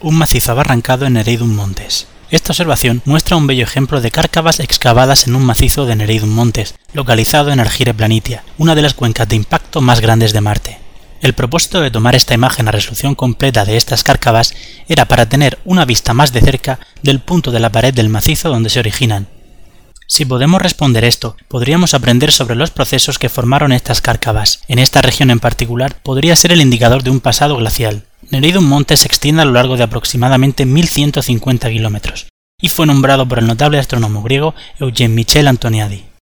un macizo abarrancado en Nereidum Montes. Esta observación muestra un bello ejemplo de cárcavas excavadas en un macizo de Nereidum Montes, localizado en Argyre Planitia, una de las cuencas de impacto más grandes de Marte. El propósito de tomar esta imagen a resolución completa de estas cárcavas era para tener una vista más de cerca del punto de la pared del macizo donde se originan. Si podemos responder esto, podríamos aprender sobre los procesos que formaron estas cárcavas. En esta región en particular, podría ser el indicador de un pasado glacial. Nereidum Montes se extiende a lo largo de aproximadamente 1150 kilómetros, y fue nombrado por el notable astrónomo griego Eugen Michel Antoniadi.